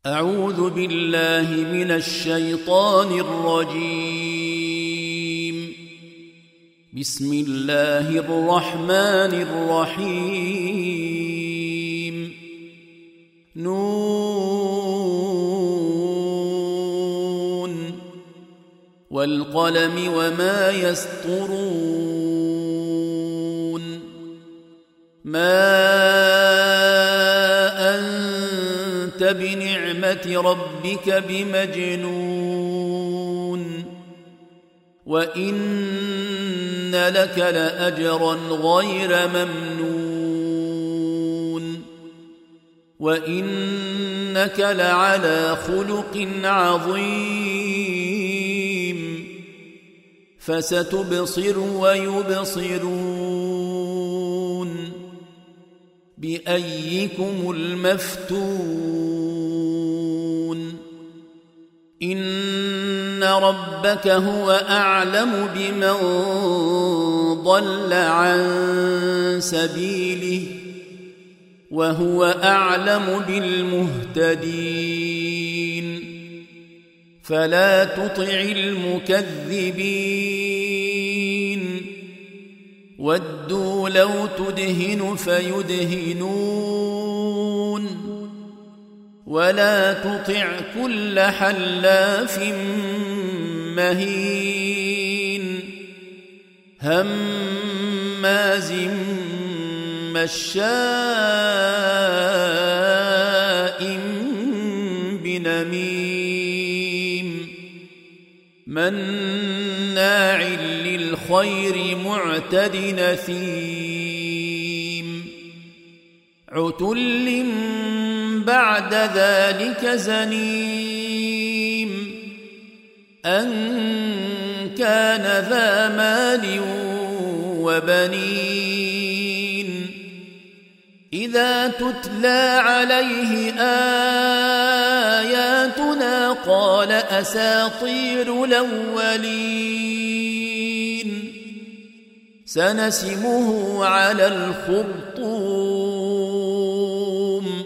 أعوذ بالله من الشيطان الرجيم. بسم الله الرحمن الرحيم. نون والقلم وما يسطرون. ما أنت بنعمة ربك بمجنون وإن لك لأجرا غير ممنون وإنك لعلى خلق عظيم. فستبصر ويبصرون بأيكم المفتون. إن ربك هو أعلم بمن ضل عن سبيله وهو أعلم بالمهتدين. فلا تطع المكذبين ودوا لو تدهن فيدهنون ولا تطع كل حلاف مهين هماز مشاء بنميم مناع للخير معتد نثيم عتل بعد ذلك زنيم أن كان ذا مال وبنين. إذا تتلى عليه آياتنا قال أساطير الأولين. سنسمه على الخرطوم.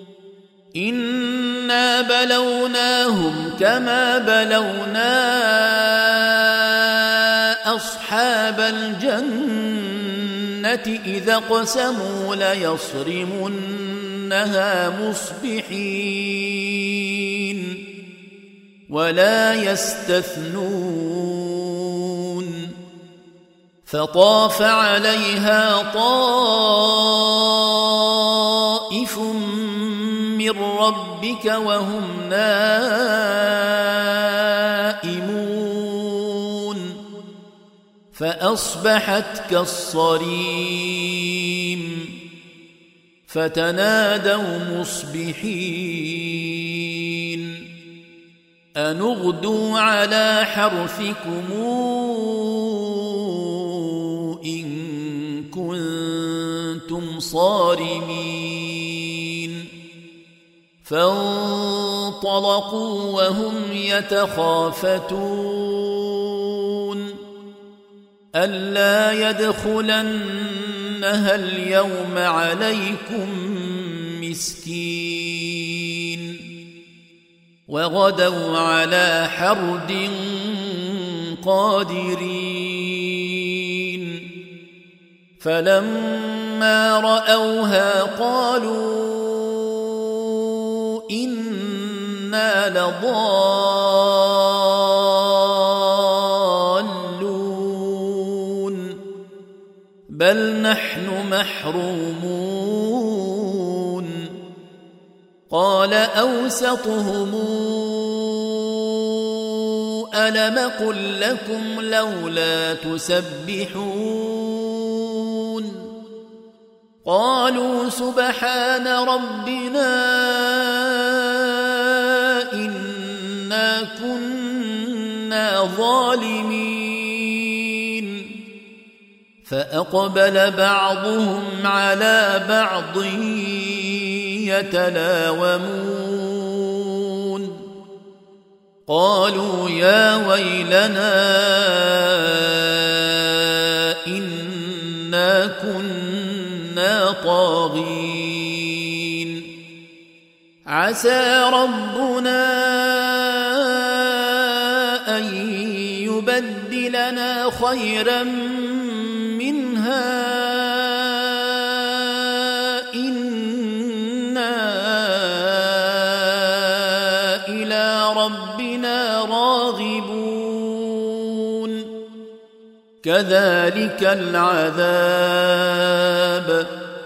إنا بلوناهم كما بلونا أصحاب الجنة إذا اقسموا ليصرمنها مصبحين ولا يستثنون. فطاف عليها طائف من ربك وهم نائمون فأصبحت كالصريم. فتنادوا مصبحين أن اغدوا على حرثكم إن كنتم صارمين. فانطلقوا وهم يتخافتون ألا يدخلنها اليوم عليكم مسكين. وغدوا على حرد قادرين. فلما رأوها قالوا إنا لضالون بل نحن محرومون. قال أوسطهم ألم قل لكم لولا تسبحون. قالوا سبحان ربنا إنا كنا ظالمين. فأقبل بعضهم على بعض يتلاومون. قالوا يا ويلنا إنا كنا طاغين عسى ربنا أن يبدلنا خيرا منها إنا إلى ربنا راغبون كذلك العذاب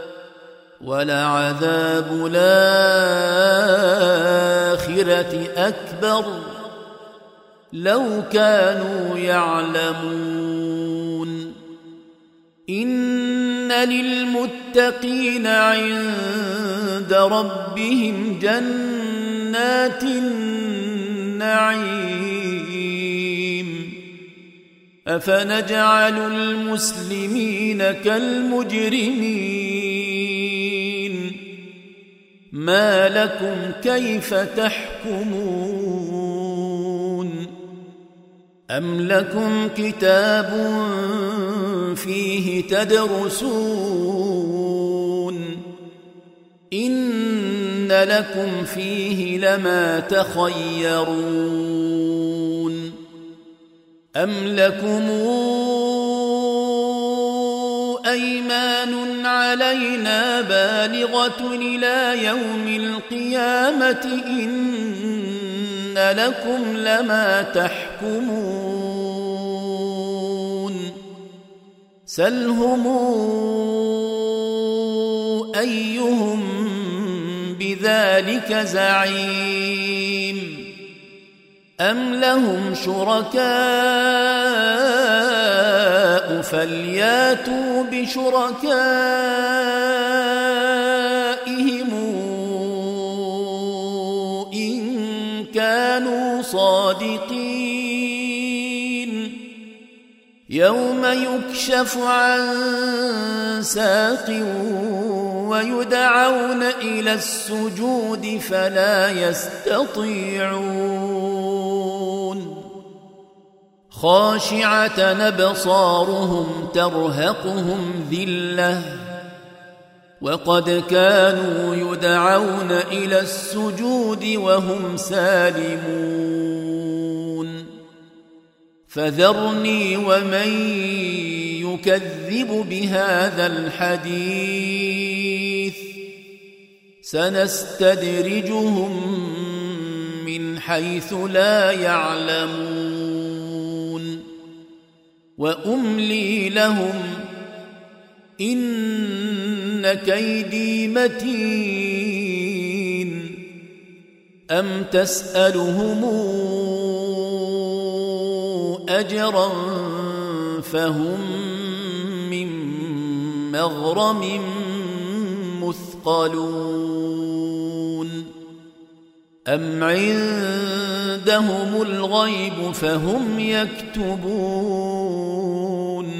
ولعذاب الآخرة أكبر لو كانوا يعلمون إن للمتقين عند ربهم جنات النعيم أفنجعل المسلمين كالمجرمين ما لكم كيف تحكمون أم لكم كتاب فيه تدرسون إن لكم فيه لما تخيرون أم لكم أيمان علينا بالغة إلى يوم القيامة إن لكم لما تحكمون سلهم أيهم بذلك زعيم أم لهم شركاء فلياتوا بشركائهم إن كانوا صادقين يوم يكشف عن ساق ويدعون إلى السجود فلا يستطيعون خاشعة أبصارهم ترهقهم ذلة وقد كانوا يدعون إلى السجود وهم سالمون فذرني ومن يكذب بهذا الحديث سنستدرجهم من حيث لا يعلمون وأملي لهم إن كيدي متين أم تسألهم أجرا فهم من مغرم مثقلون أم عندهم الغيب فهم يكتبون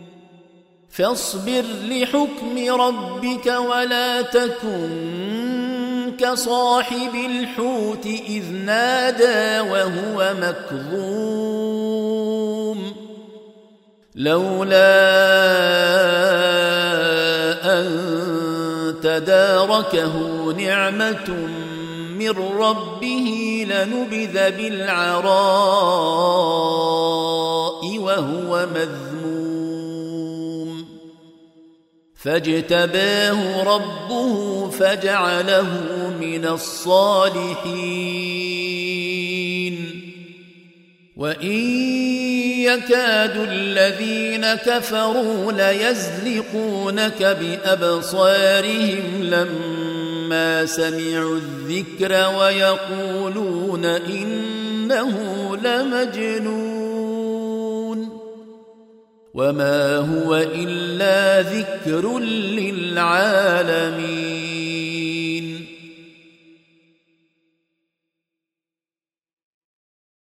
فاصبر لحكم ربك ولا تكن كصاحب الحوت إذ نادى وهو مكظوم لولا أن تداركه نعمة من ربه لنبذ بالعراء وهو مذموم فاجتباه ربه فجعله من الصالحين وإن يكاد الذين كفروا ليزلقونك بأبصارهم لما سمعوا الذكر ويقولون إنه لمجنون وما هو إلا ذكر للعالمين